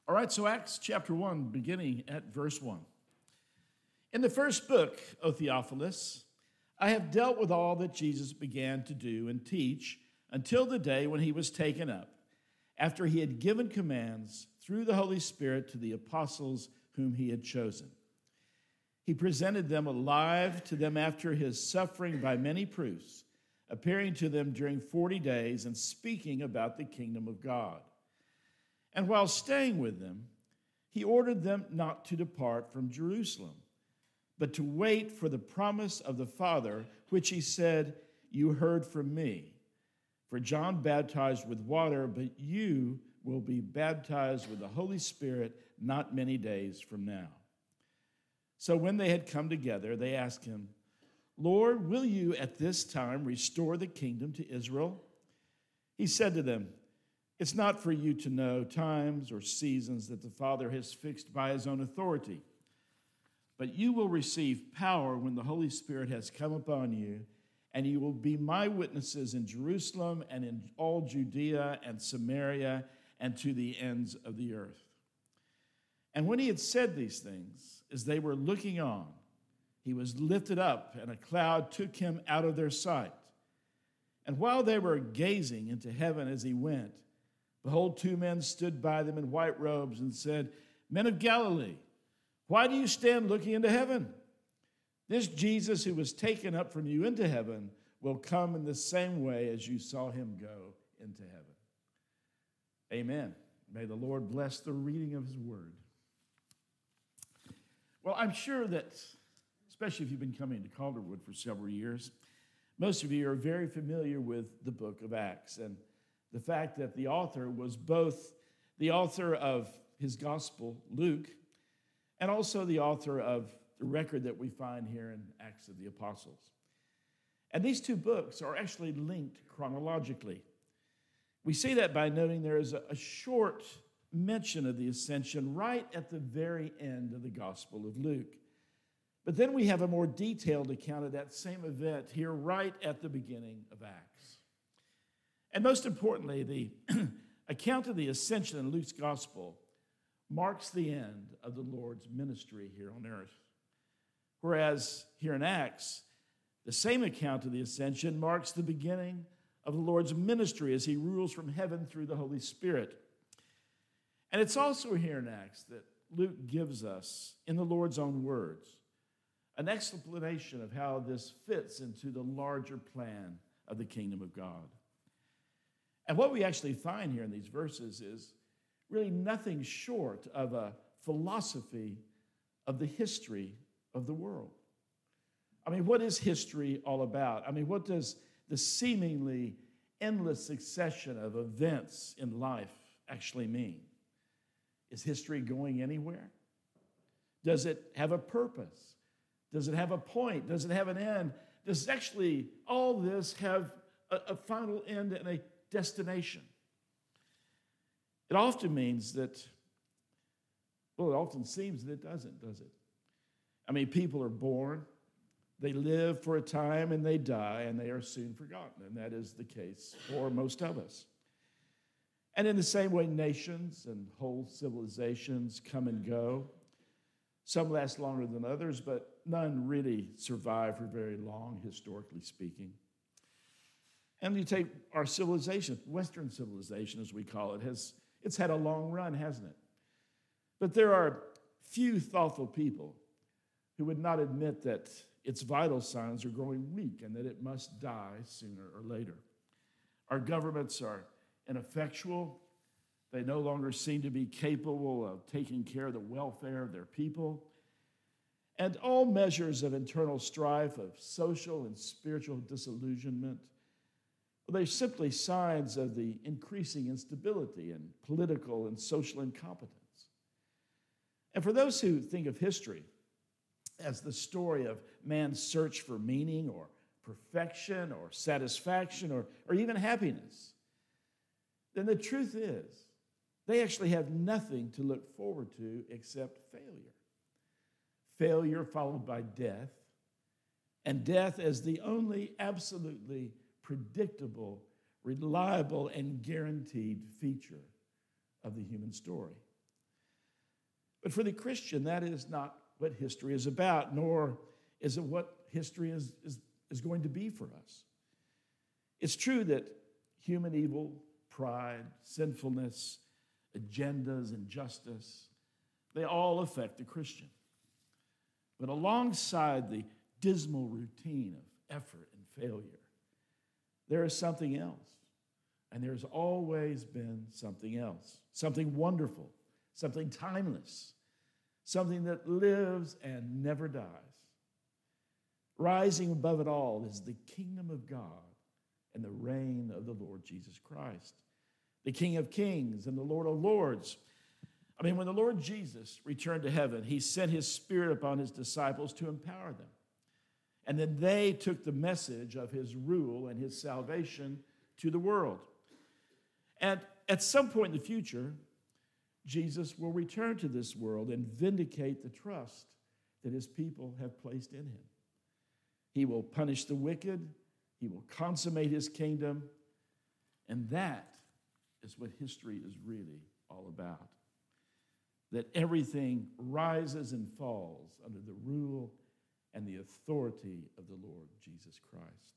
All right, so Acts chapter 1, beginning at verse 1. In the first book, O Theophilus, I have dealt with all that Jesus began to do and teach until the day when he was taken up, after he had given commands through the Holy Spirit to the apostles whom he had chosen. He presented them alive to them after his suffering by many proofs, appearing to them during 40 days and speaking about the kingdom of God. And while staying with them, he ordered them not to depart from Jerusalem, but to wait for the promise of the Father, which he said, "You heard from me. For John baptized with water, but you will be baptized with the Holy Spirit not many days from now." So when they had come together, they asked him, "Lord, will you at this time restore the kingdom to Israel?" He said to them, "It's not for you to know times or seasons that the Father has fixed by his own authority, but you will receive power when the Holy Spirit has come upon you, and you will be my witnesses in Jerusalem and in all Judea and Samaria and to the ends of the earth." And when he had said these things, as they were looking on, he was lifted up, and a cloud took him out of their sight. And while they were gazing into heaven as he went, behold, two men stood by them in white robes and said, "Men of Galilee, why do you stand looking into heaven? This Jesus who was taken up from you into heaven will come in the same way as you saw him go into heaven." Amen. May the Lord bless the reading of his word. Well, I'm sure that, especially if you've been coming to Calderwood for several years, most of you are very familiar with the book of Acts and the fact that the author was both the author of his gospel, Luke, and also the author of the record that we find here in Acts of the Apostles. And these two books are actually linked chronologically. We see that by noting there is a short mention of the ascension right at the very end of the Gospel of Luke. But then we have a more detailed account of that same event here right at the beginning of Acts. And most importantly, the account of the ascension in Luke's gospel marks the end of the Lord's ministry here on earth. Whereas here in Acts, the same account of the ascension marks the beginning of the Lord's ministry as he rules from heaven through the Holy Spirit. And it's also here in Acts that Luke gives us, in the Lord's own words, an explanation of how this fits into the larger plan of the kingdom of God. And what we actually find here in these verses is really nothing short of a philosophy of the history of the world. I mean, what is history all about? I mean, what does the seemingly endless succession of events in life actually mean? Is history going anywhere? Does it have a purpose? Does it have a point? Does it have an end? Does actually all this have a final end and a destination? It often means that, well, it often seems that it doesn't, does it? I mean, people are born, they live for a time, and they die, and they are soon forgotten. And that is the case for most of us. And in the same way, nations and whole civilizations come and go. Some last longer than others, but none really survive for very long, historically speaking. And you take our civilization, Western civilization as we call it, it's had a long run, hasn't it? But there are few thoughtful people who would not admit that its vital signs are growing weak and that it must die sooner or later. Our governments are ineffectual. They no longer seem to be capable of taking care of the welfare of their people. And all measures of internal strife, of social and spiritual disillusionment, they're simply signs of the increasing instability and political and social incompetence. And for those who think of history as the story of man's search for meaning or perfection or satisfaction or even happiness, then the truth is they actually have nothing to look forward to except failure. Failure followed by death, and death as the only absolutely predictable, reliable, and guaranteed feature of the human story. But for the Christian, that is not what history is about, nor is it what history is going to be for us. It's true that human evil, pride, sinfulness, agendas, injustice, they all affect the Christian. But alongside the dismal routine of effort and failure, there is something else. And there's always been something else, something wonderful, something timeless, something that lives and never dies. Rising above it all is the kingdom of God and the reign of the Lord Jesus Christ, the King of kings and the Lord of lords. I mean, when the Lord Jesus returned to heaven, he sent his Spirit upon his disciples to empower them. And then they took the message of his rule and his salvation to the world. And at some point in the future, Jesus will return to this world and vindicate the trust that his people have placed in him. He will punish the wicked. He will consummate his kingdom. And that is what history is really all about. That everything rises and falls under the rule and the authority of the Lord Jesus Christ.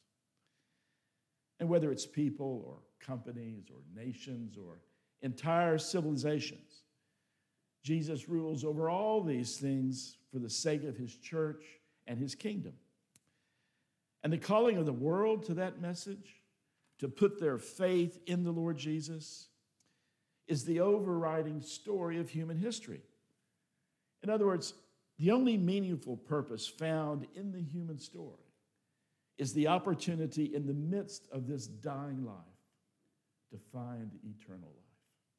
And whether it's people or companies or nations or entire civilizations, Jesus rules over all these things for the sake of his church and his kingdom. And the calling of the world to that message, to put their faith in the Lord Jesus, is the overriding story of human history. In other words, the only meaningful purpose found in the human story is the opportunity in the midst of this dying life to find eternal life.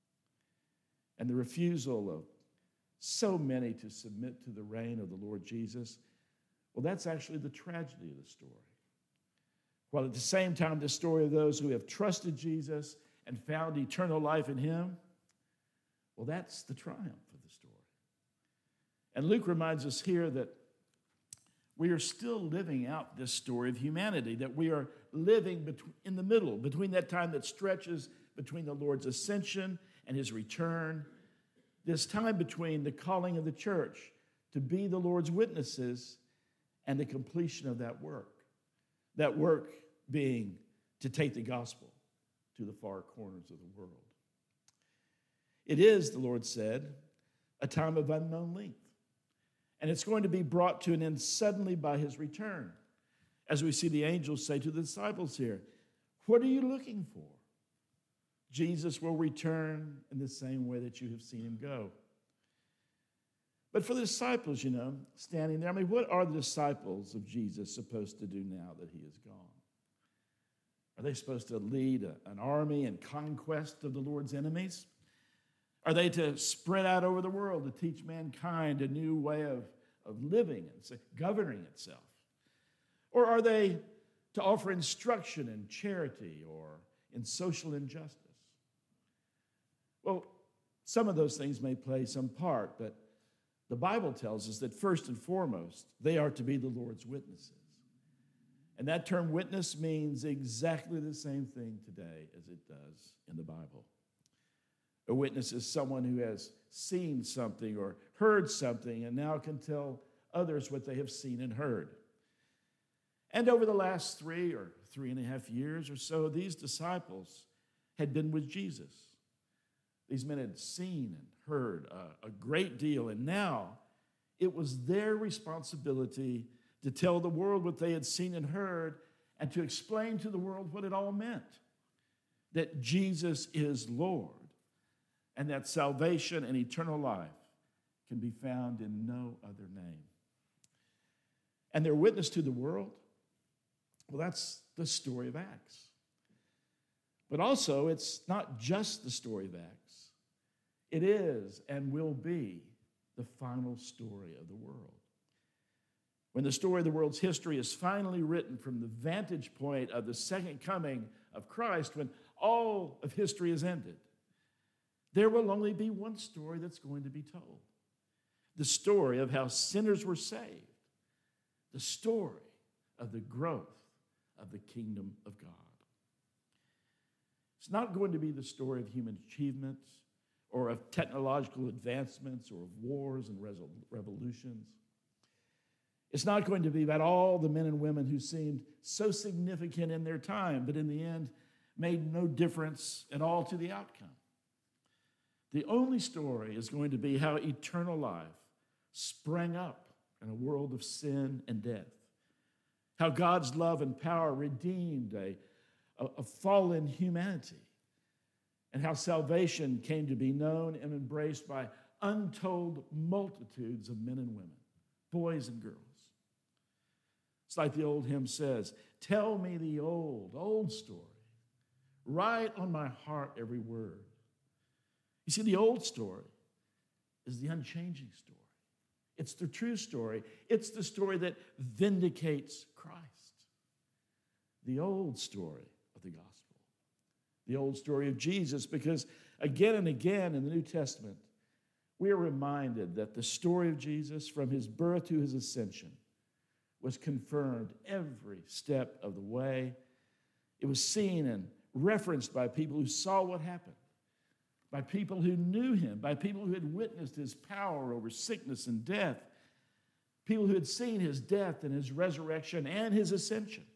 And the refusal of so many to submit to the reign of the Lord Jesus, well, that's actually the tragedy of the story. While at the same time, the story of those who have trusted Jesus and found eternal life in him, well, that's the triumph of the story. And Luke reminds us here that we are still living out this story of humanity, that we are living in the middle, between that time that stretches between the Lord's ascension and his return, this time between the calling of the church to be the Lord's witnesses and the completion of that work being to take the gospel to the far corners of the world. It is, the Lord said, a time of unknown length. And it's going to be brought to an end suddenly by his return. As we see the angels say to the disciples here, what are you looking for? Jesus will return in the same way that you have seen him go. But for the disciples, standing there, what are the disciples of Jesus supposed to do now that he is gone? Are they supposed to lead an army in conquest of the Lord's enemies? Are they to spread out over the world to teach mankind a new way of living and governing itself? Or are they to offer instruction in charity or in social injustice? Well, some of those things may play some part, but the Bible tells us that first and foremost, they are to be the Lord's witnesses. And that term witness means exactly the same thing today as it does in the Bible. A witness is someone who has seen something or heard something and now can tell others what they have seen and heard. And over the last 3 or 3.5 years or so, these disciples had been with Jesus. These men had seen and heard a great deal, and now it was their responsibility to tell the world what they had seen and heard and to explain to the world what it all meant, that Jesus is Lord, and that salvation and eternal life can be found in no other name. And their witness to the world, well, that's the story of Acts. But also, it's not just the story of Acts. It is and will be the final story of the world. When the story of the world's history is finally written from the vantage point of the second coming of Christ, when all of history is ended, there will only be one story that's going to be told. The story of how sinners were saved. The story of the growth of the kingdom of God. It's not going to be the story of human achievements or of technological advancements or of wars and revolutions. It's not going to be about all the men and women who seemed so significant in their time, but in the end made no difference at all to the outcome. The only story is going to be how eternal life sprang up in a world of sin and death, how God's love and power redeemed a fallen humanity, and how salvation came to be known and embraced by untold multitudes of men and women, boys and girls. It's like the old hymn says, tell me the old story. Write on my heart every word. You see, the old story is the unchanging story. It's the true story. It's the story that vindicates Christ. The old story of the gospel. The old story of Jesus, because again and again in the New Testament, we are reminded that the story of Jesus from his birth to his ascension was confirmed every step of the way. It was seen and referenced by people who saw what happened, by people who knew him, by people who had witnessed his power over sickness and death, people who had seen his death and his resurrection and his ascension.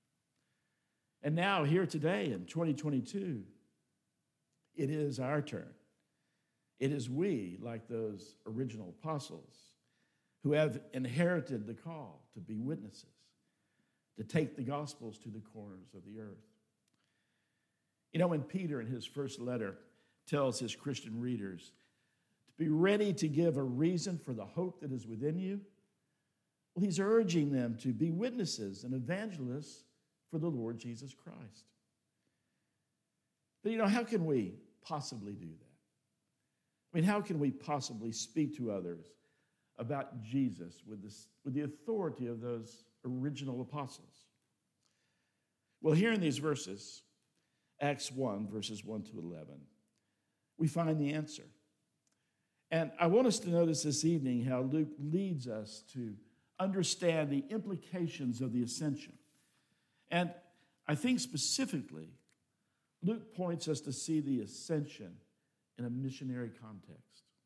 And now, here today in 2022, it is our turn. It is we, like those original apostles, who have inherited the call to be witnesses, to take the gospels to the corners of the earth. You know, when Peter in his first letter tells his Christian readers to be ready to give a reason for the hope that is within you, well, he's urging them to be witnesses and evangelists for the Lord Jesus Christ. But, you know, how can we possibly do that? I mean, how can we possibly speak to others about Jesus with the authority of those original apostles? Well, here in these verses, Acts 1, verses 1 to 11, we find the answer. And I want us to notice this evening how Luke leads us to understand the implications of the ascension. And I think specifically, Luke points us to see the ascension in a missionary context.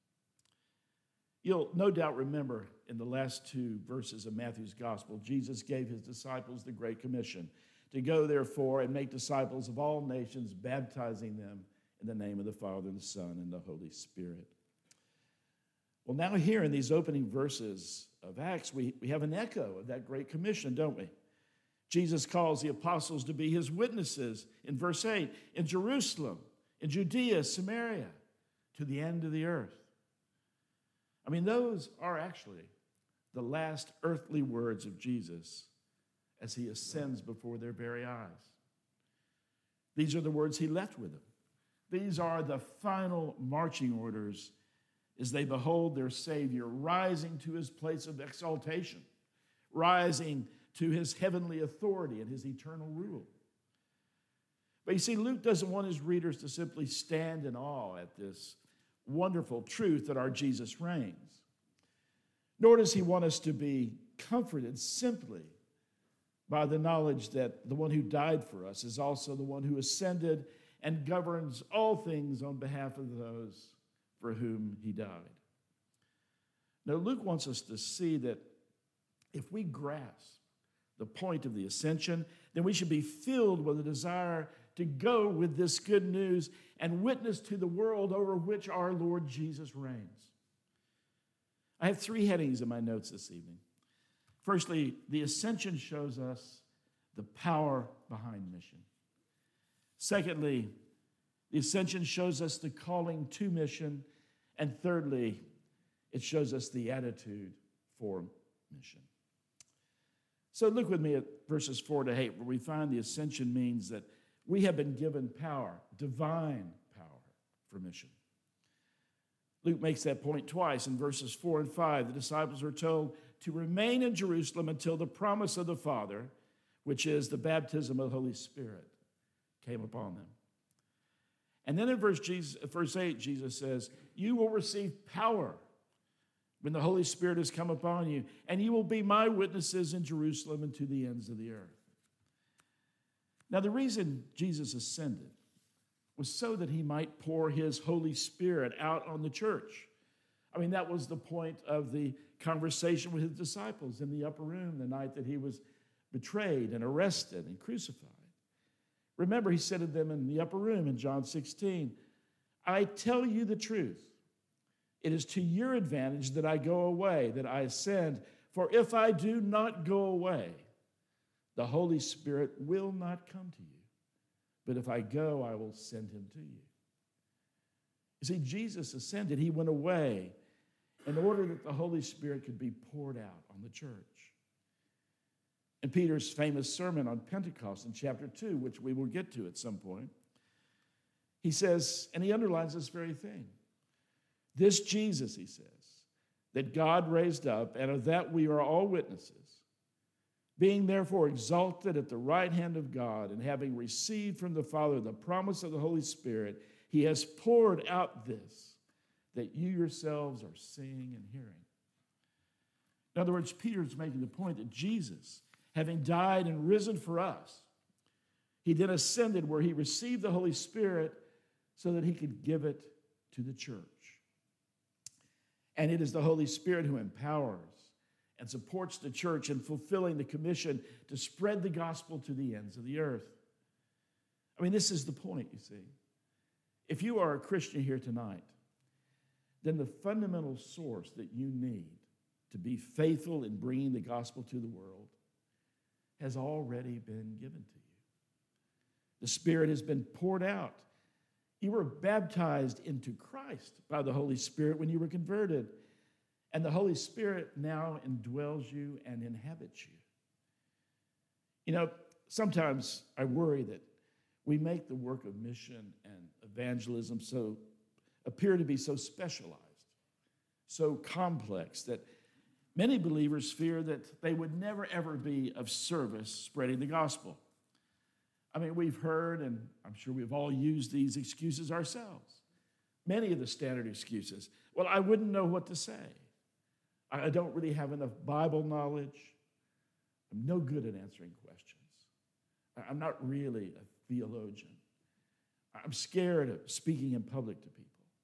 You'll no doubt remember in the last two verses of Matthew's gospel, Jesus gave his disciples the Great Commission to go, therefore, and make disciples of all nations, baptizing them in the name of the Father, the Son, and the Holy Spirit. Well, now here in these opening verses of Acts, we have an echo of that Great Commission, don't we? Jesus calls the apostles to be his witnesses in verse 8, in Jerusalem, in Judea, Samaria, to the end of the earth. I mean, those are actually the last earthly words of Jesus as he ascends before their very eyes. These are the words he left with them. These are the final marching orders as they behold their Savior rising to his place of exaltation, rising to his heavenly authority and his eternal rule. But you see, Luke doesn't want his readers to simply stand in awe at this wonderful truth that our Jesus reigns. Nor does he want us to be comforted simply by the knowledge that the one who died for us is also the one who ascended and governs all things on behalf of those for whom he died. Now, Luke wants us to see that if we grasp the point of the ascension, then we should be filled with a desire to go with this good news and witness to the world over which our Lord Jesus reigns. I have three headings in my notes this evening. Firstly, the ascension shows us the power behind mission. Secondly, the ascension shows us the calling to mission. And thirdly, it shows us the attitude for mission. So look with me at verses 4 to 8, where we find the ascension means that we have been given power, divine power for mission. Luke makes that point twice in verses 4 and 5. The disciples are told to remain in Jerusalem until the promise of the Father, which is the baptism of the Holy Spirit, came upon them. And then in verse 8, Jesus says, you will receive power when the Holy Spirit has come upon you, and you will be my witnesses in Jerusalem and to the ends of the earth. Now, the reason Jesus ascended was so that he might pour his Holy Spirit out on the church. I mean, that was the point of the conversation with his disciples in the upper room the night that he was betrayed and arrested and crucified. Remember, he said to them in the upper room in John 16, I tell you the truth. It is to your advantage that I go away, that I ascend. For if I do not go away, the Holy Spirit will not come to you. But if I go, I will send him to you. You see, Jesus ascended. He went away in order that the Holy Spirit could be poured out on the church. In Peter's famous sermon on Pentecost in chapter 2, which we will get to at some point, he says, and he underlines this very thing, this Jesus, he says, that God raised up, and of that we are all witnesses, being therefore exalted at the right hand of God, and having received from the Father the promise of the Holy Spirit, he has poured out this, that you yourselves are seeing and hearing. In other words, Peter's making the point that Jesus, having died and risen for us, he then ascended where he received the Holy Spirit so that he could give it to the church. And it is the Holy Spirit who empowers and supports the church in fulfilling the commission to spread the gospel to the ends of the earth. I mean, this is the point, you see. If you are a Christian here tonight, then the fundamental source that you need to be faithful in bringing the gospel to the world has already been given to you. The Spirit has been poured out. You were baptized into Christ by the Holy Spirit when you were converted, and the Holy Spirit now indwells you and inhabits you. You know, sometimes I worry that we make the work of mission and evangelism appear to be so specialized, so complex, that many believers fear that they would never, ever be of service spreading the gospel. I mean, we've heard, and I'm sure we've all used these excuses ourselves. Many of the standard excuses. Well, I wouldn't know what to say. I don't really have enough Bible knowledge. I'm no good at answering questions. I'm not really a theologian. I'm scared of speaking in public to people.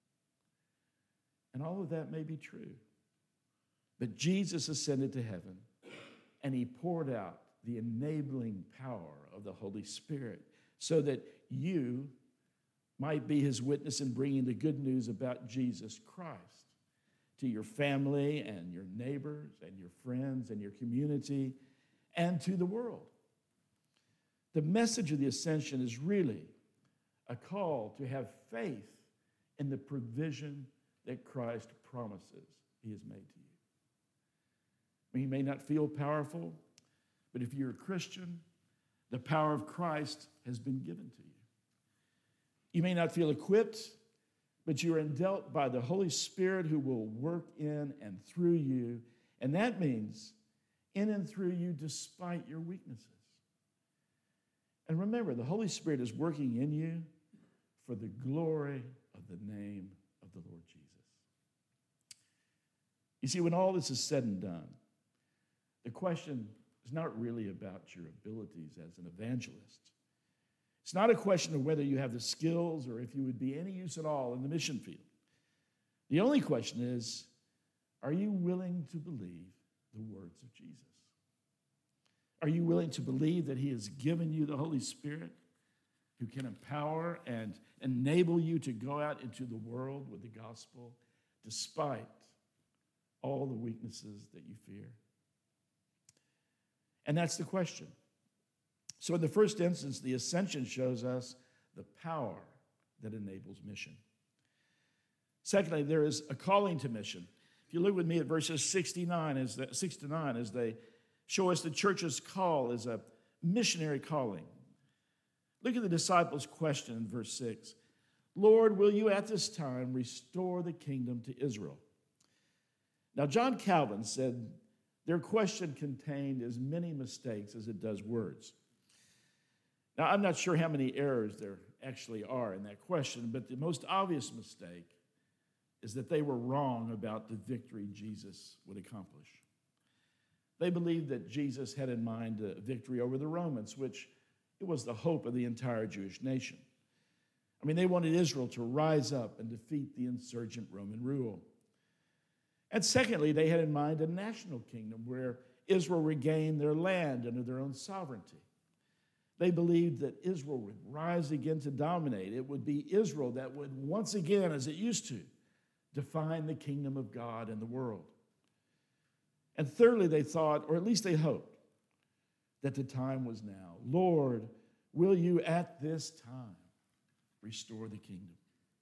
And all of that may be true. But Jesus ascended to heaven, and he poured out the enabling power of the Holy Spirit so that you might be his witness in bringing the good news about Jesus Christ to your family and your neighbors and your friends and your community and to the world. The message of the ascension is really a call to have faith in the provision that Christ promises he has made to you. I mean, you may not feel powerful, but if you're a Christian, the power of Christ has been given to you. You may not feel equipped, but you are indwelt by the Holy Spirit who will work in and through you. And that means in and through you despite your weaknesses. And remember, the Holy Spirit is working in you for the glory of the name of the Lord Jesus. You see, when all this is said and done, the question is not really about your abilities as an evangelist. It's not a question of whether you have the skills or if you would be any use at all in the mission field. The only question is, are you willing to believe the words of Jesus? Are you willing to believe that he has given you the Holy Spirit who can empower and enable you to go out into the world with the gospel despite all the weaknesses that you fear? And that's the question. So in the first instance, the ascension shows us the power that enables mission. Secondly, there is a calling to mission. If you look with me at verses 6 to 9 as they show us the church's call as a missionary calling. Look at the disciples' question in verse 6. Lord, will you at this time restore the kingdom to Israel? Now, John Calvin said their question contained as many mistakes as it does words. Now, I'm not sure how many errors there actually are in that question, but the most obvious mistake is that they were wrong about the victory Jesus would accomplish. They believed that Jesus had in mind a victory over the Romans, which it was the hope of the entire Jewish nation. I mean, they wanted Israel to rise up and defeat the insurgent Roman rule. And secondly, they had in mind a national kingdom where Israel regained their land under their own sovereignty. They believed that Israel would rise again to dominate. It would be Israel that would once again, as it used to, define the kingdom of God in the world. And thirdly, they thought, or at least they hoped, that the time was now. Lord, will you at this time restore the kingdom?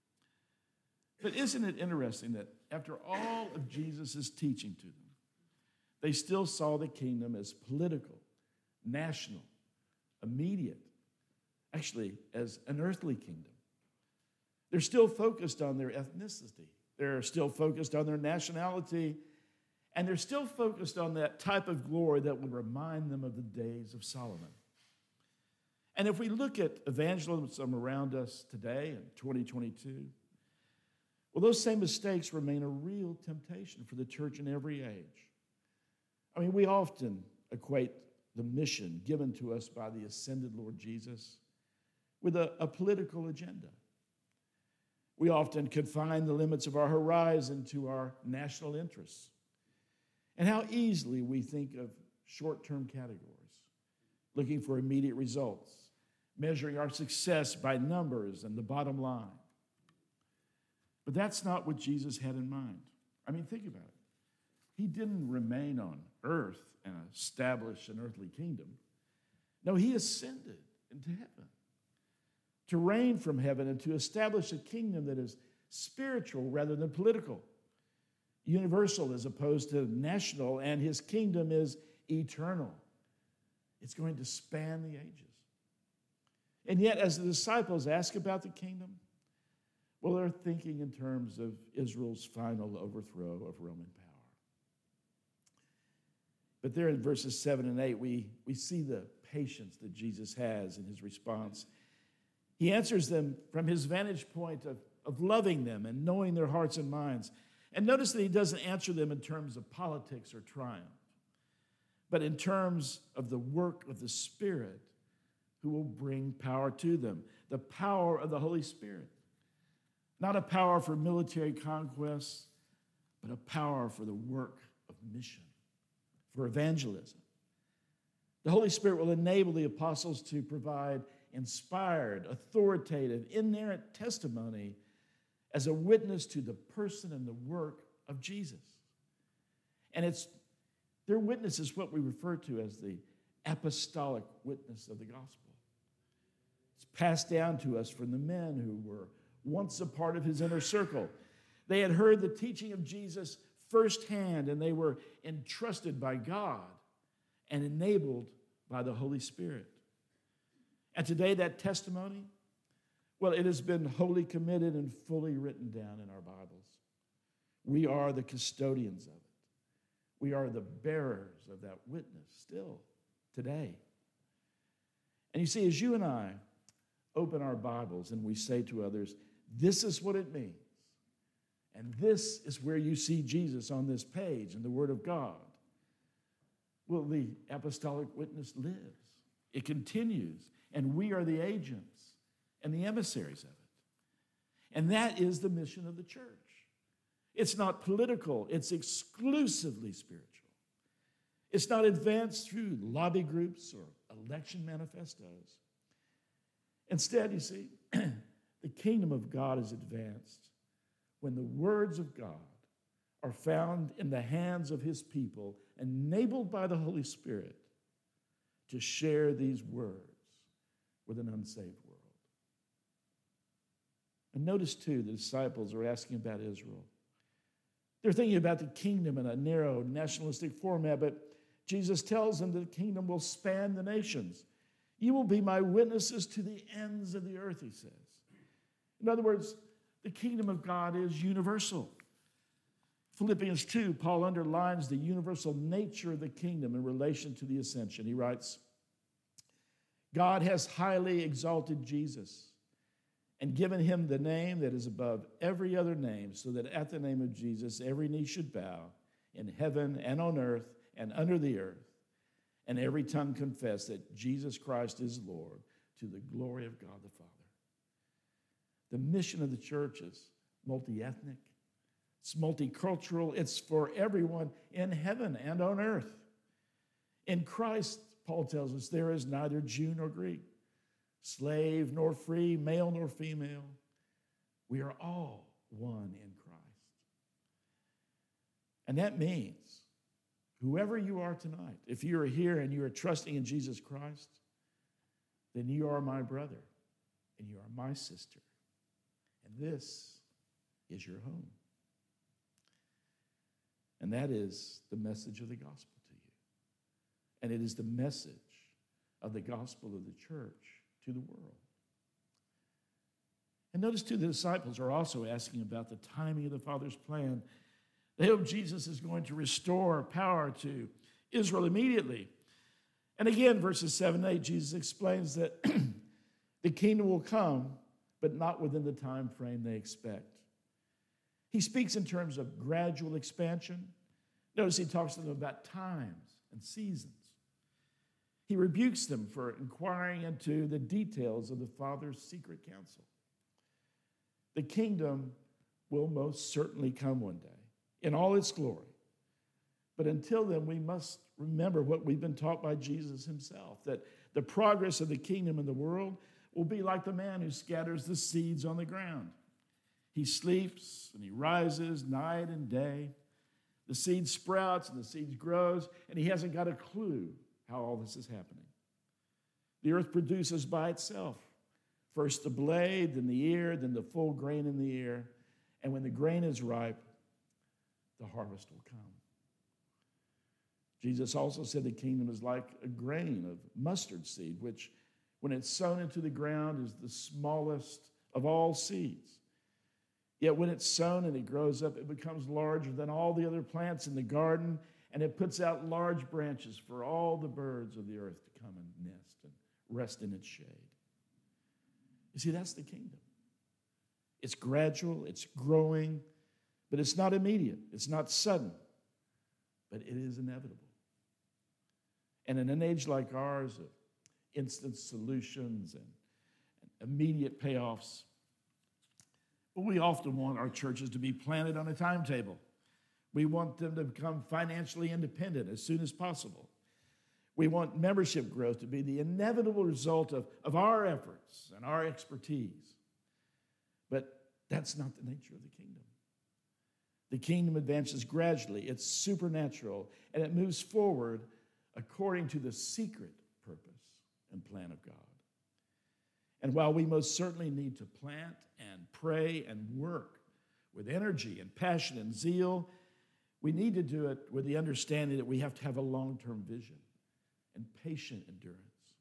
But isn't it interesting that after all of Jesus' teaching to them, they still saw the kingdom as political, national, immediate, actually as an earthly kingdom. They're still focused on their ethnicity. They're still focused on their nationality. And they're still focused on that type of glory that would remind them of the days of Solomon. And if we look at evangelism around us today in 2022, well, those same mistakes remain a real temptation for the church in every age. I mean, we often equate the mission given to us by the ascended Lord Jesus with a political agenda. We often confine the limits of our horizon to our national interests. And how easily we think of short-term categories, looking for immediate results, measuring our success by numbers and the bottom line. But that's not what Jesus had in mind. I mean, think about it. He didn't remain on earth and establish an earthly kingdom. No, he ascended into heaven to reign from heaven and to establish a kingdom that is spiritual rather than political, universal as opposed to national, and his kingdom is eternal. It's going to span the ages. And yet, as the disciples ask about the kingdom, well, they're thinking in terms of Israel's final overthrow of Roman power. But there in verses 7 and 8, we see the patience that Jesus has in his response. He answers them from his vantage point of loving them and knowing their hearts and minds. And notice that he doesn't answer them in terms of politics or triumph, but in terms of the work of the Spirit who will bring power to them, the power of the Holy Spirit. Not a power for military conquest, but a power for the work of mission, for evangelism. The Holy Spirit will enable the apostles to provide inspired, authoritative, inerrant testimony as a witness to the person and the work of Jesus. And their witness is what we refer to as the apostolic witness of the gospel. It's passed down to us from the men who were once a part of his inner circle. They had heard the teaching of Jesus firsthand, and they were entrusted by God and enabled by the Holy Spirit. And today that testimony, well, it has been wholly committed and fully written down in our Bibles. We are the custodians of it. We are the bearers of that witness still today. And you see, as you and I open our Bibles and we say to others, this is what it means, and this is where you see Jesus on this page in the Word of God, well, the apostolic witness lives. It continues, and we are the agents and the emissaries of it. And that is the mission of the church. It's not political. It's exclusively spiritual. It's not advanced through lobby groups or election manifestos. Instead, you see, the kingdom of God is advanced when the words of God are found in the hands of his people, enabled by the Holy Spirit to share these words with an unsaved world. And notice, too, the disciples are asking about Israel. They're thinking about the kingdom in a narrow, nationalistic format, but Jesus tells them that the kingdom will span the nations. You will be my witnesses to the ends of the earth, he says. In other words, the kingdom of God is universal. Philippians 2, Paul underlines the universal nature of the kingdom in relation to the ascension. He writes, God has highly exalted Jesus and given him the name that is above every other name, so that at the name of Jesus every knee should bow in heaven and on earth and under the earth, and every tongue confess that Jesus Christ is Lord, to the glory of God the Father. The mission of the church is multi-ethnic. It's multicultural. It's for everyone in heaven and on earth. In Christ, Paul tells us, there is neither Jew nor Greek, slave nor free, male nor female. We are all one in Christ. And that means whoever you are tonight, if you are here and you are trusting in Jesus Christ, then you are my brother and you are my sister. And this is your home. And that is the message of the gospel to you. And it is the message of the gospel of the church to the world. And notice too, the disciples are also asking about the timing of the Father's plan. They hope Jesus is going to restore power to Israel immediately. And again, verses 7 and 8, Jesus explains that the kingdom will come, but not within the time frame they expect. He speaks in terms of gradual expansion. Notice he talks to them about times and seasons. He rebukes them for inquiring into the details of the Father's secret counsel. The kingdom will most certainly come one day in all its glory. But until then, we must remember what we've been taught by Jesus himself, that the progress of the kingdom in the world will be like the man who scatters the seeds on the ground. He sleeps and he rises night and day. The seed sprouts and the seed grows, and he hasn't got a clue how all this is happening. The earth produces by itself first the blade, then the ear, then the full grain in the ear. And when the grain is ripe, the harvest will come. Jesus also said the kingdom is like a grain of mustard seed, which, when it's sown into the ground, is the smallest of all seeds. Yet when it's sown and it grows up, it becomes larger than all the other plants in the garden, and it puts out large branches for all the birds of the earth to come and nest and rest in its shade. You see, that's the kingdom. It's gradual, it's growing, but it's not immediate, it's not sudden, but it is inevitable. And in an age like ours of instant solutions and immediate payoffs, we often want our churches to be planted on a timetable. We want them to become financially independent as soon as possible. We want membership growth to be the inevitable result of our efforts and our expertise. But that's not the nature of the kingdom. The kingdom advances gradually, it's supernatural, and it moves forward according to the secret purpose and plan of God. And while we most certainly need to plant and pray and work with energy and passion and zeal, we need to do it with the understanding that we have to have a long-term vision and patient endurance.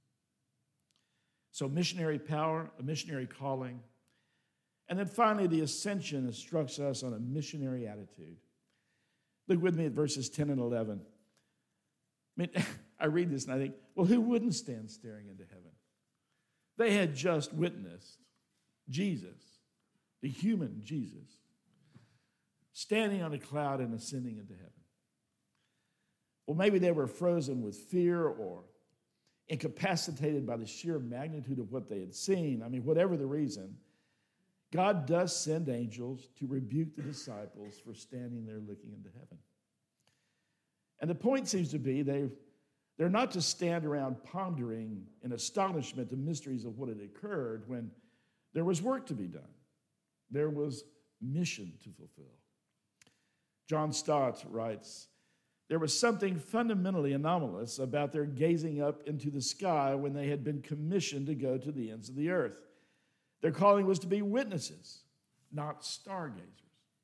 So missionary power, a missionary calling, and then finally the ascension instructs us on a missionary attitude. Look with me at verses 10 and 11. I mean, I read this and I think, well, who wouldn't stand staring into heaven? They had just witnessed Jesus, the human Jesus, standing on a cloud and ascending into heaven. Well, maybe they were frozen with fear or incapacitated by the sheer magnitude of what they had seen. I mean, whatever the reason, God does send angels to rebuke the disciples for standing there looking into heaven. And the point seems to be they're not to stand around pondering in astonishment the mysteries of what had occurred when there was work to be done. There was mission to fulfill. John Stott writes, there was something fundamentally anomalous about their gazing up into the sky when they had been commissioned to go to the ends of the earth. Their calling was to be witnesses, not stargazers.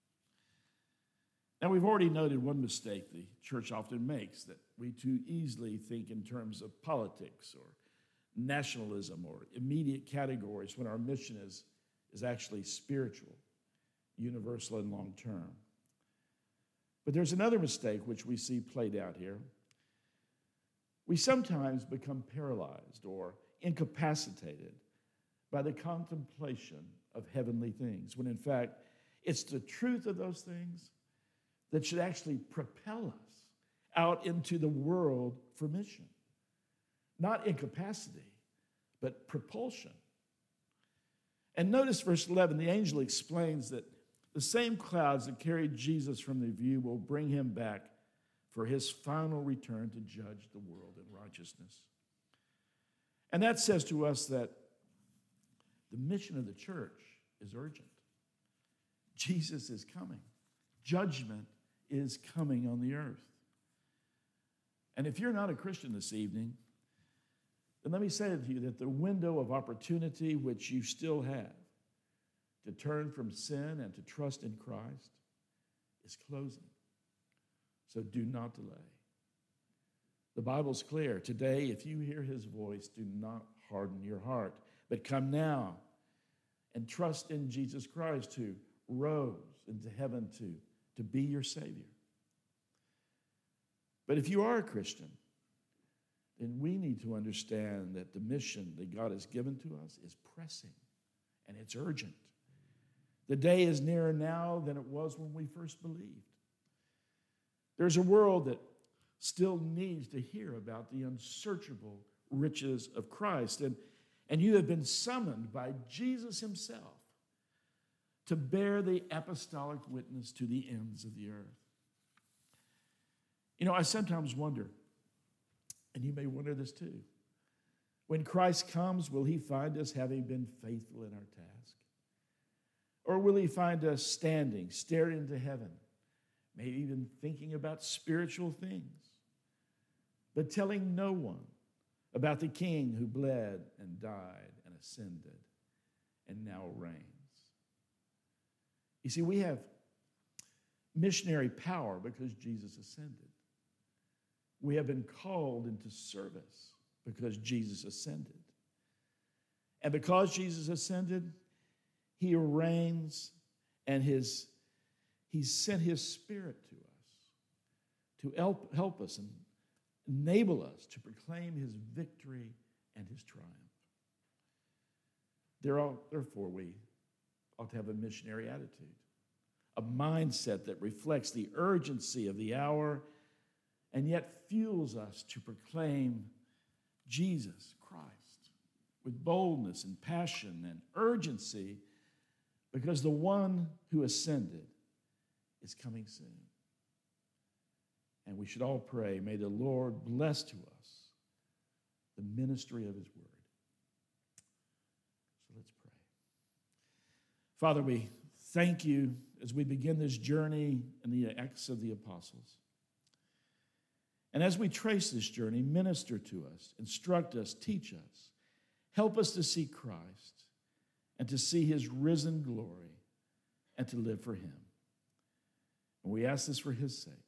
Now, we've already noted one mistake the church often makes, that we too easily think in terms of politics or nationalism or immediate categories when our mission is actually spiritual, universal, and long-term. But there's another mistake which we see played out here. We sometimes become paralyzed or incapacitated by the contemplation of heavenly things, when in fact, it's the truth of those things that should actually propel us out into the world for mission. Not incapacity, but propulsion. And notice verse 11, the angel explains that the same clouds that carried Jesus from the view will bring him back for his final return to judge the world in righteousness. And that says to us that the mission of the church is urgent. Jesus is coming. Judgment is coming on the earth. And if you're not a Christian this evening, then let me say to you that the window of opportunity which you still have to turn from sin and to trust in Christ is closing. So do not delay. The Bible's clear. Today, if you hear his voice, do not harden your heart, but come now and trust in Jesus Christ who rose into heaven to be your Savior. But if you are a Christian, then we need to understand that the mission that God has given to us is pressing and it's urgent. The day is nearer now than it was when we first believed. There's a world that still needs to hear about the unsearchable riches of Christ. And you have been summoned by Jesus himself to bear the apostolic witness to the ends of the earth. You know, I sometimes wonder, and you may wonder this too, when Christ comes, will he find us having been faithful in our task? Or will he find us standing, staring into heaven, maybe even thinking about spiritual things, but telling no one about the King who bled and died and ascended and now reigns? You see, we have missionary power because Jesus ascended. We have been called into service because Jesus ascended. And because Jesus ascended, he reigns, and he sent his Spirit to us to help us and enable us to proclaim his victory and his triumph. Therefore, we ought to have a missionary attitude, a mindset that reflects the urgency of the hour and yet fuels us to proclaim Jesus Christ with boldness and passion and urgency, because the one who ascended is coming soon. And we should all pray, may the Lord bless to us the ministry of his word. So let's pray. Father, we thank you as we begin this journey in the Acts of the Apostles. And as we trace this journey, minister to us, instruct us, teach us, help us to see Christ and to see his risen glory and to live for him. And we ask this for his sake.